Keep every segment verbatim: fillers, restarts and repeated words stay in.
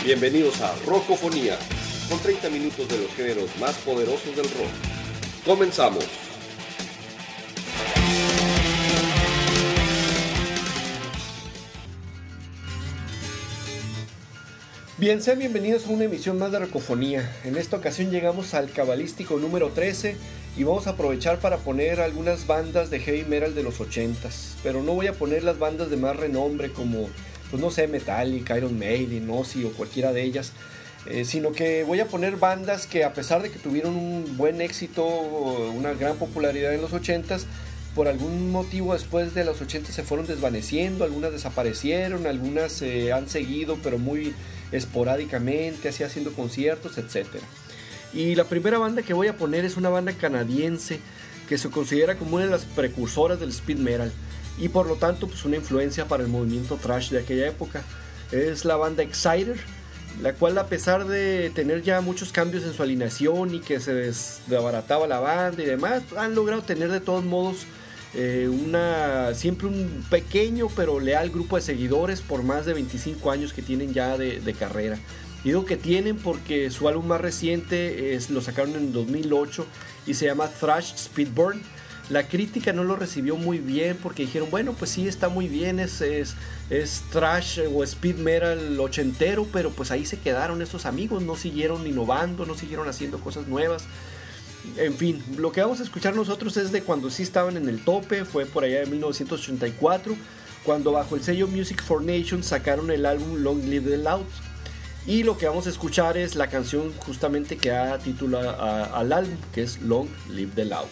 Bienvenidos a Rockofonía, con treinta minutos de los géneros más poderosos del rock. Comenzamos. Bien, sean bienvenidos a una emisión más de Rockofonía. En esta ocasión llegamos al cabalístico número trece y vamos a aprovechar para poner algunas bandas de heavy metal de los ochentas. Pero no voy a poner las bandas de más renombre como, pues no sé, Metallica, Iron Maiden, Ozzy o cualquiera de ellas. Eh, sino que voy a poner bandas que, a pesar de que tuvieron un buen éxito, una gran popularidad en los ochentas, por algún motivo después de los ochenta se fueron desvaneciendo, algunas desaparecieron, algunas eh, han seguido pero muy esporádicamente, así haciendo conciertos, etcétera. Y la primera banda que voy a poner es una banda canadiense que se considera como una de las precursoras del speed metal y por lo tanto pues una influencia para el movimiento thrash de aquella época. Es la banda Exciter, la cual, a pesar de tener ya muchos cambios en su alineación y que se desbarataba la banda y demás, han logrado tener de todos modos eh, una, siempre un pequeño pero leal grupo de seguidores por más de veinticinco años que tienen ya de, de carrera. Digo que tienen porque su álbum más reciente es, lo sacaron en dos mil ocho y se llama Thrash Speedburn. La crítica no lo recibió muy bien porque dijeron, bueno, pues sí, está muy bien, es, es, es thrash o speed metal ochentero, pero pues ahí se quedaron esos amigos, no siguieron innovando, no siguieron haciendo cosas nuevas. En fin, lo que vamos a escuchar nosotros es de cuando sí estaban en el tope, fue por allá de mil novecientos ochenta y cuatro, cuando bajo el sello Music for Nations sacaron el álbum Long Live the Loud. Y lo que vamos a escuchar es la canción justamente que da título a, a, al álbum, que es Long Live the Loud.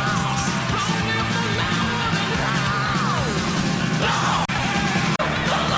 Long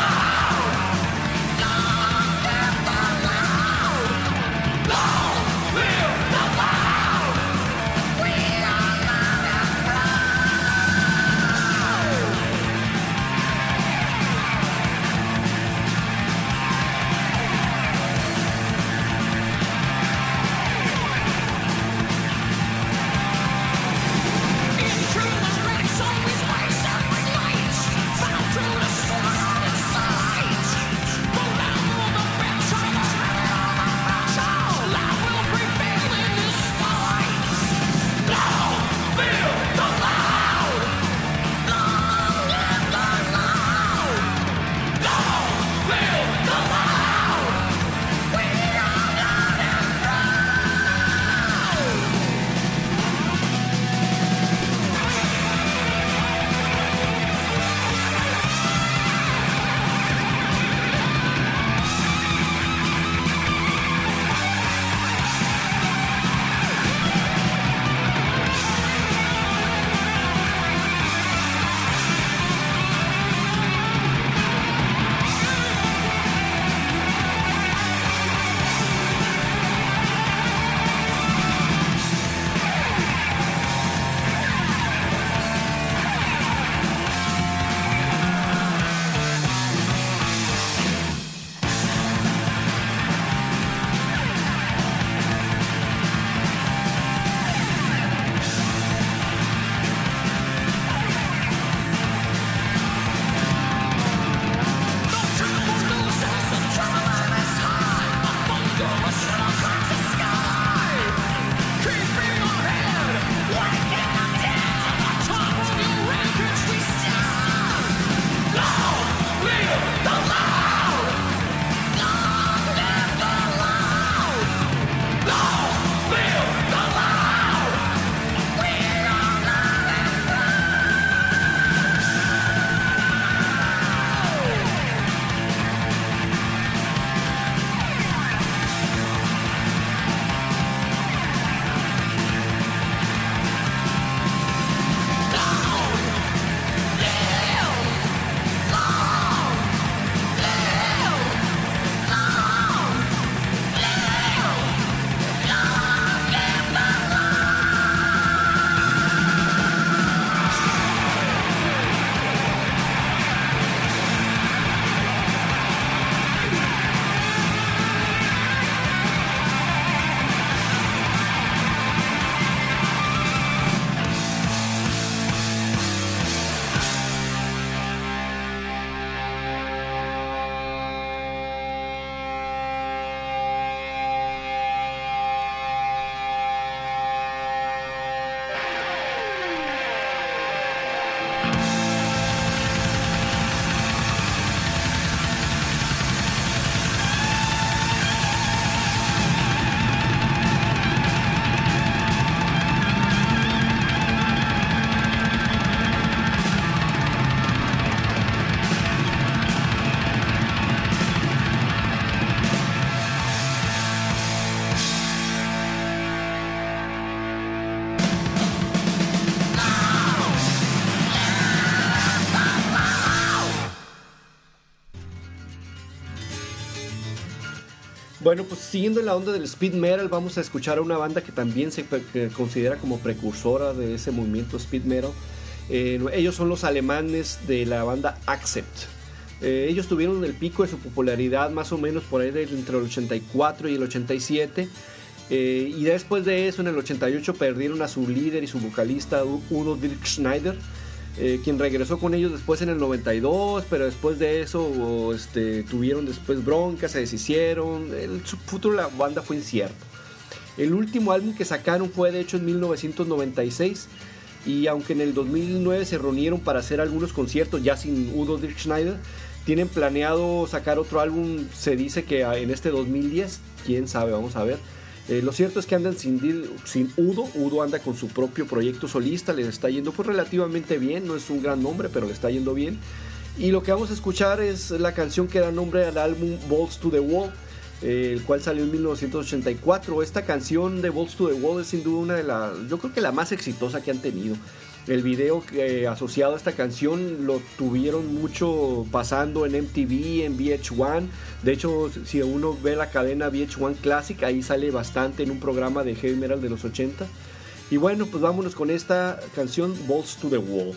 Bueno, pues siguiendo en la onda del speed metal, vamos a escuchar a una banda que también se que considera como precursora de ese movimiento speed metal. Eh, ellos son los alemanes de la banda Accept. Eh, ellos tuvieron el pico de su popularidad más o menos por ahí de, entre el ochenta y cuatro y el ochenta y siete. Eh, y después de eso, en el ochenta y ocho, perdieron a su líder y su vocalista Udo Dirk Schneider, eh, quien regresó con ellos después en el noventa y dos, pero después de eso este, tuvieron después broncas, se deshicieron, el futuro de la banda fue incierto. El último álbum que sacaron fue de hecho en mil novecientos noventa y seis, y aunque en el dos mil nueve se reunieron para hacer algunos conciertos ya sin Udo Dirk Schneider, tienen planeado sacar otro álbum, se dice que en este dos mil diez, quién sabe, vamos a ver. Eh, lo cierto es que andan sin, sin Udo. Udo anda con su propio proyecto solista, le está yendo pues relativamente bien, no es un gran nombre, pero le está yendo bien. Y lo que vamos a escuchar es la canción que da nombre al álbum Balls to the Wall, eh, el cual salió en mil novecientos ochenta y cuatro. Esta canción de Balls to the Wall es sin duda una de las, yo creo que la más exitosa que han tenido. El video eh, asociado a esta canción lo tuvieron mucho pasando en M T V, en V H uno. De hecho, si uno ve la cadena V H uno Classic, ahí sale bastante en un programa de heavy metal de los ochenta. Y bueno, pues vámonos con esta canción, Balls to the Wall.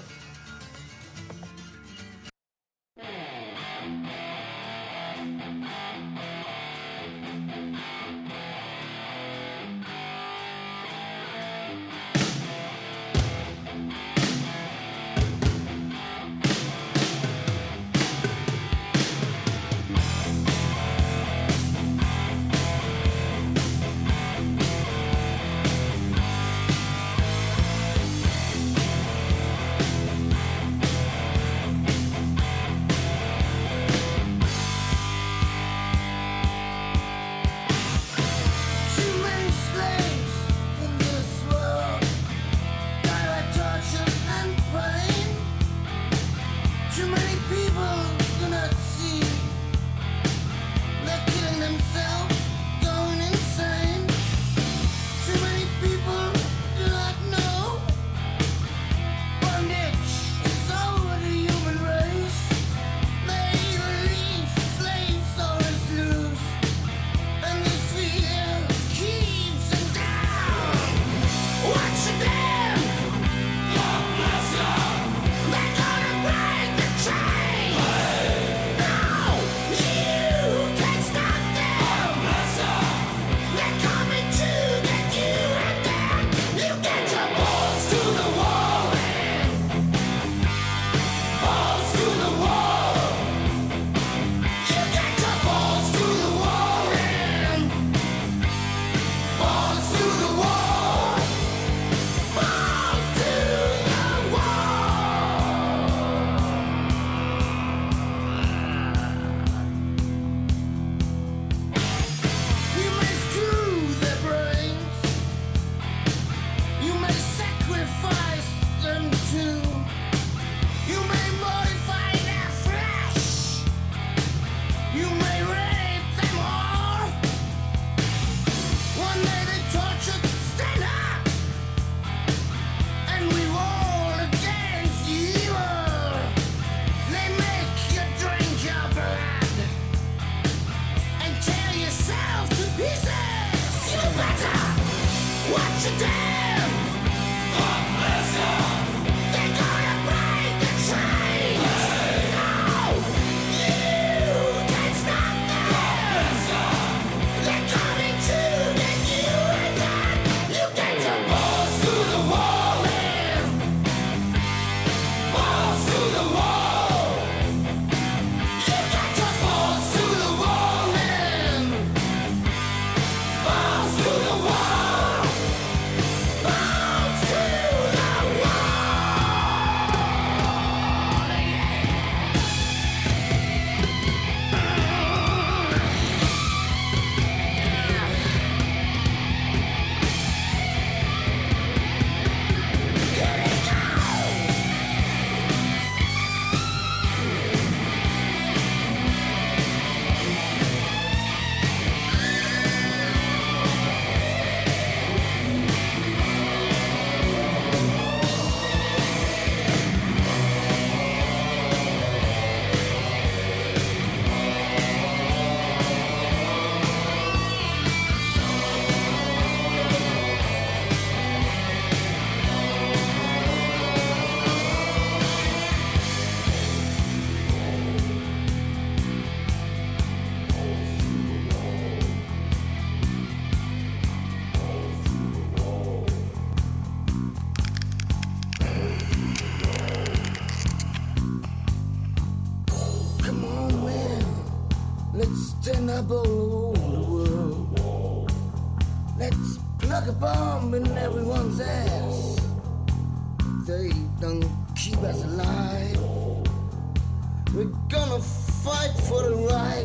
We're gonna fight for the right.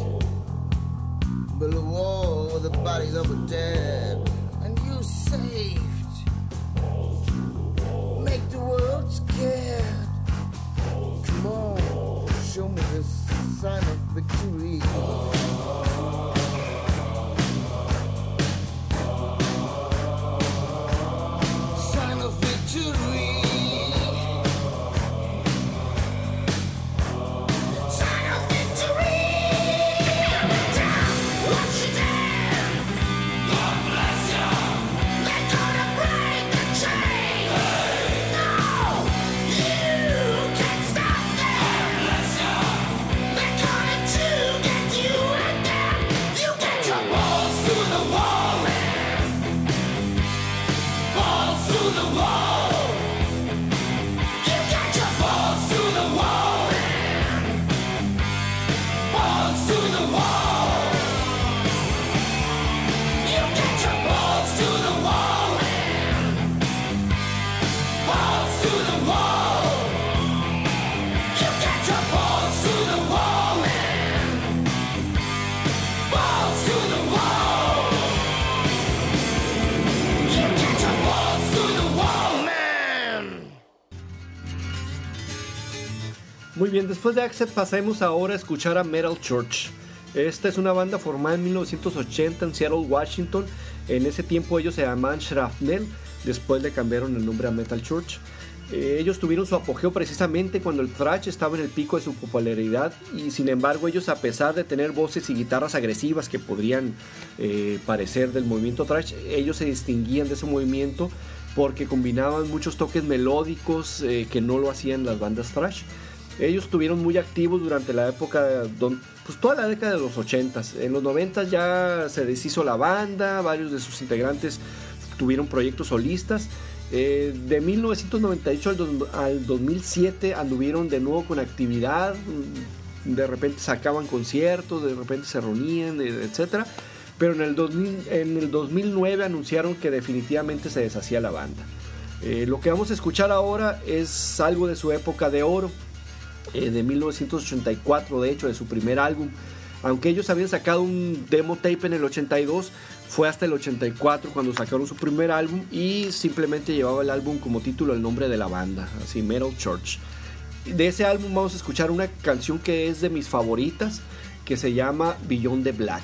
Build a wall with the bodies of the dead. And you saved. Make the world scared. Come on, show me the sign of victory. Sign of victory. Muy bien, después de Accept pasemos ahora a escuchar a Metal Church. Esta es una banda formada en mil novecientos ochenta en Seattle, Washington. En ese tiempo ellos se llamaban Shrapnel, después le cambiaron el nombre a Metal Church. Eh, ellos tuvieron su apogeo precisamente cuando el thrash estaba en el pico de su popularidad, y sin embargo ellos, a pesar de tener voces y guitarras agresivas que podrían eh, parecer del movimiento thrash, ellos se distinguían de ese movimiento porque combinaban muchos toques melódicos eh, que no lo hacían las bandas thrash. Ellos estuvieron muy activos durante la época, pues toda la década de los ochentas. En los noventas ya se deshizo la banda, varios de sus integrantes tuvieron proyectos solistas. Eh, de mil novecientos noventa y ocho al, dos, al dos mil siete anduvieron de nuevo con actividad, de repente sacaban conciertos, de repente se reunían, etcétera. Pero en el, dos mil, en el dos mil nueve anunciaron que definitivamente se deshacía la banda. Eh, lo que vamos a escuchar ahora es algo de su época de oro. Eh, de mil novecientos ochenta y cuatro, de hecho, de su primer álbum. Aunque ellos habían sacado un demo tape en el ochenta y dos, fue hasta el ochenta y cuatro cuando sacaron su primer álbum, y simplemente llevaba el álbum como título el nombre de la banda, así, Metal Church. De ese álbum vamos a escuchar una canción que es de mis favoritas, que se llama Beyond the Black.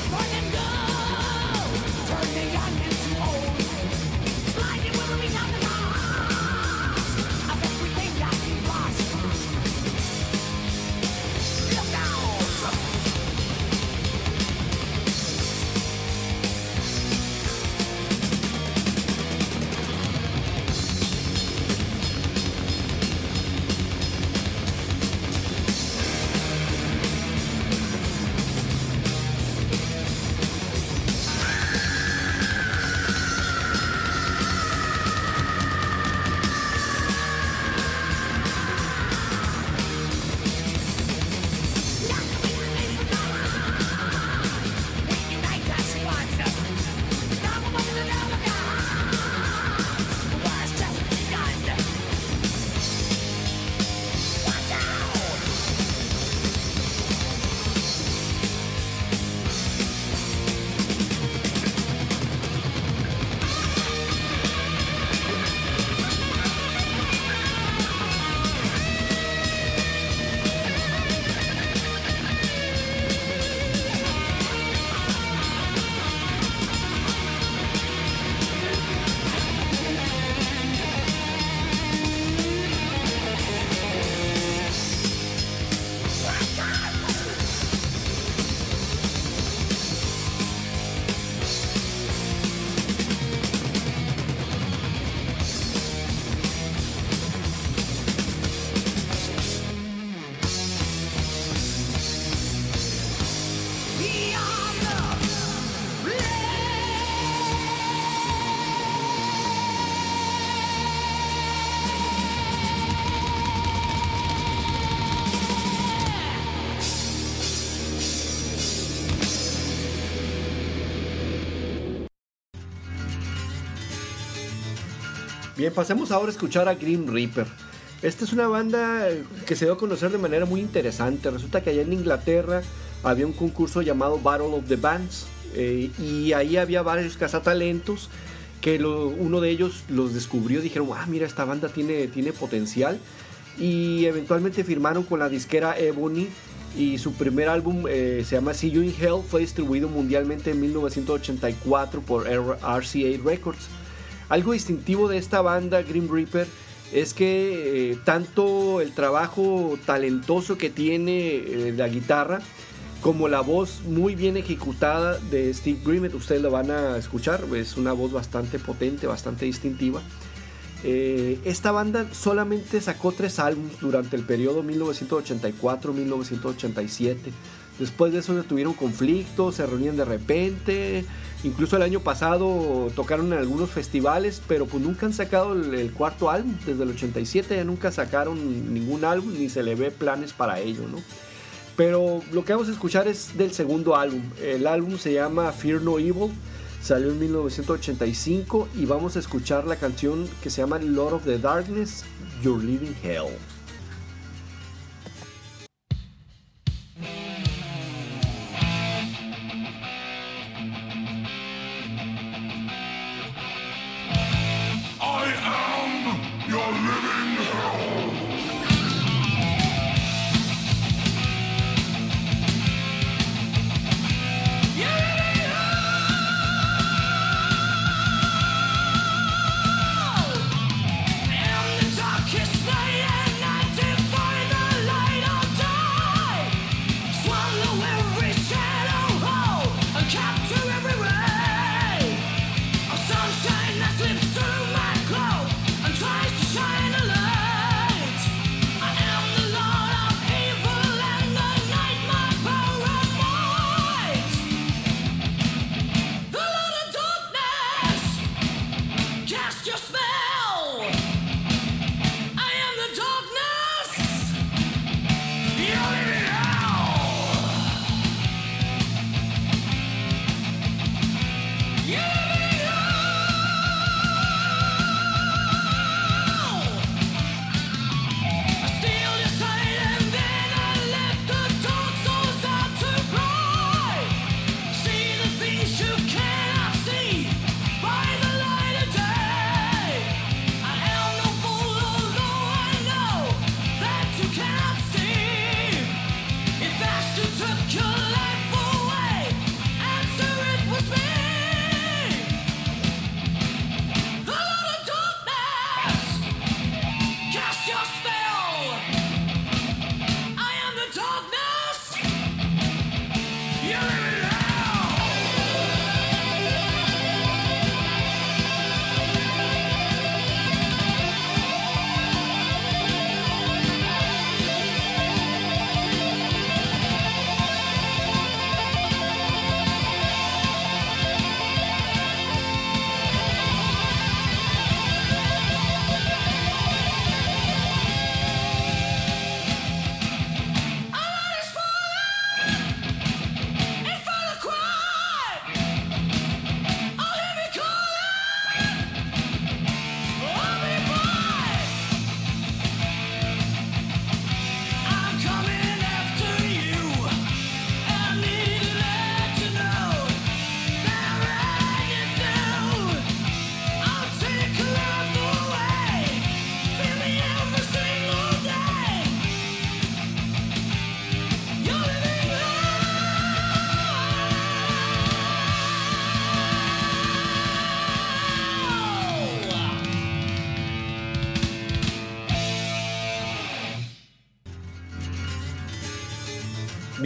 Bien, pasemos ahora a escuchar a Grim Reaper. Esta es una banda que se dio a conocer de manera muy interesante. Resulta que allá en Inglaterra había un concurso llamado Battle of the Bands, eh, y ahí había varios cazatalentos que lo, uno de ellos los descubrió. Dijeron, ah, mira, esta banda tiene, tiene potencial, y eventualmente firmaron con la disquera Ebony, y su primer álbum eh, se llama See You in Hell. Fue distribuido mundialmente en mil novecientos ochenta y cuatro por R C A Records. Algo distintivo de esta banda, Grim Reaper, es que eh, tanto el trabajo talentoso que tiene eh, la guitarra como la voz muy bien ejecutada de Steve Grimmett, ustedes lo van a escuchar, es una voz bastante potente, bastante distintiva. Eh, esta banda solamente sacó tres álbumes durante el periodo mil novecientos ochenta y cuatro a mil novecientos ochenta y siete. Después de eso tuvieron conflictos, se reunían de repente. Incluso el año pasado tocaron en algunos festivales, pero pues nunca han sacado el, el cuarto álbum. Desde el ochenta y siete ya nunca sacaron ningún álbum, ni se le ve planes para ello, ¿no? Pero lo que vamos a escuchar es del segundo álbum. El álbum se llama Fear No Evil, salió en mil novecientos ochenta y cinco, y vamos a escuchar la canción que se llama Lord of the Darkness, You're Living Hell. Sunshine that slips through my clothes and tries to shine a light.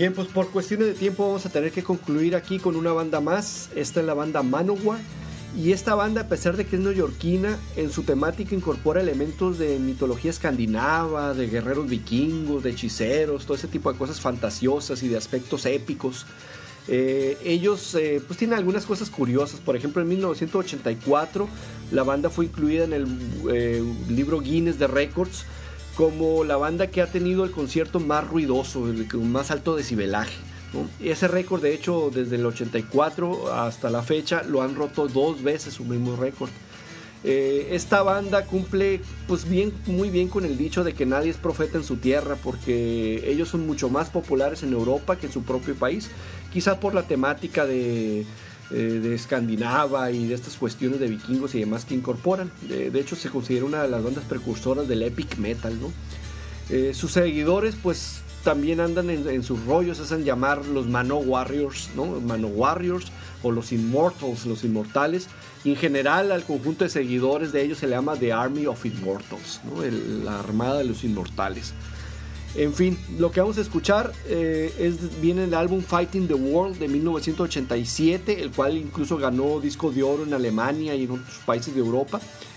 Bien, pues por cuestiones de tiempo vamos a tener que concluir aquí con una banda más. Esta es la banda Manowar. Y esta banda, a pesar de que es neoyorquina, en su temática incorpora elementos de mitología escandinava, de guerreros vikingos, de hechiceros, todo ese tipo de cosas fantasiosas y de aspectos épicos. Eh, ellos eh, pues tienen algunas cosas curiosas. Por ejemplo, en mil novecientos ochenta y cuatro la banda fue incluida en el eh, libro Guinness de Records como la banda que ha tenido el concierto más ruidoso, el con más alto decibelaje, ¿no? Y ese récord, de hecho, desde el ochenta y cuatro hasta la fecha lo han roto dos veces su mismo récord. Eh, esta banda cumple pues bien, muy bien con el dicho de que nadie es profeta en su tierra, porque ellos son mucho más populares en Europa que en su propio país, quizás por la temática de, eh, de escandinava y de estas cuestiones de vikingos y demás que incorporan. De, de hecho, se considera una de las bandas precursoras del epic metal, ¿no? Eh, sus seguidores pues también andan en, en sus rollos, se hacen llamar los Mano Warriors, ¿no? Mano Warriors o los Immortals, los inmortales. Y en general al conjunto de seguidores de ellos se le llama The Army of Immortals, ¿no? El, la armada de los inmortales. En fin, lo que vamos a escuchar eh, es, viene el álbum Fighting the World de mil novecientos ochenta y siete, el cual incluso ganó disco de oro en Alemania y en otros países de Europa.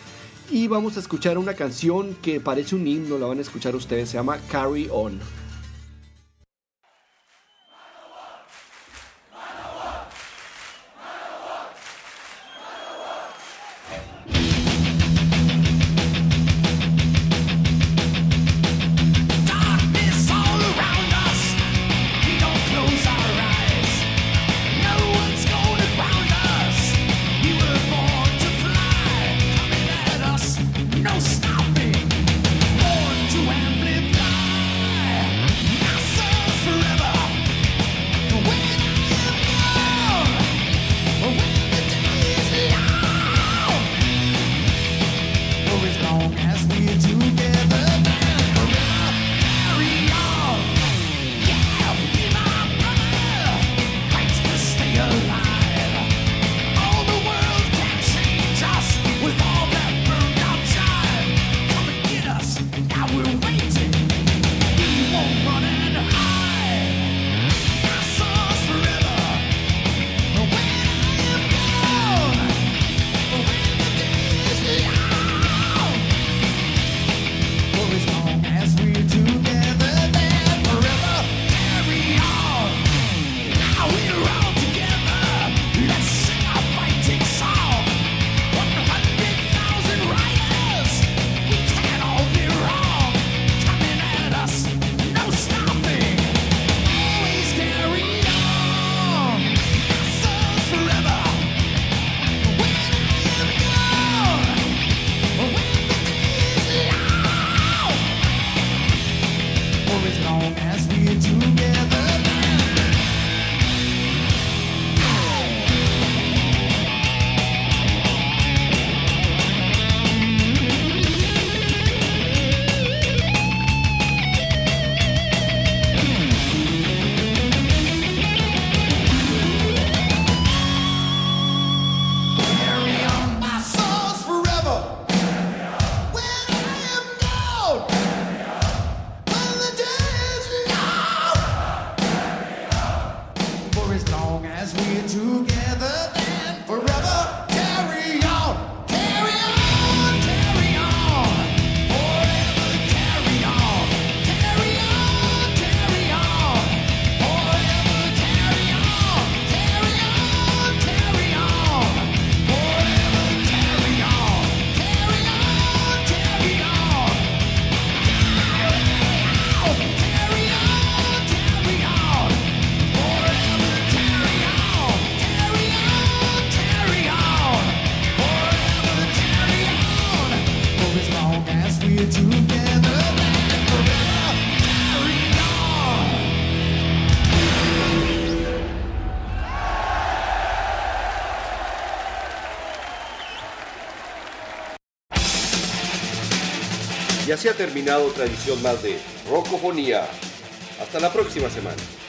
Y vamos a escuchar una canción que parece un himno, la van a escuchar ustedes, se llama Carry On. Y así ha terminado otra edición más de Rockofonía. Hasta la próxima semana.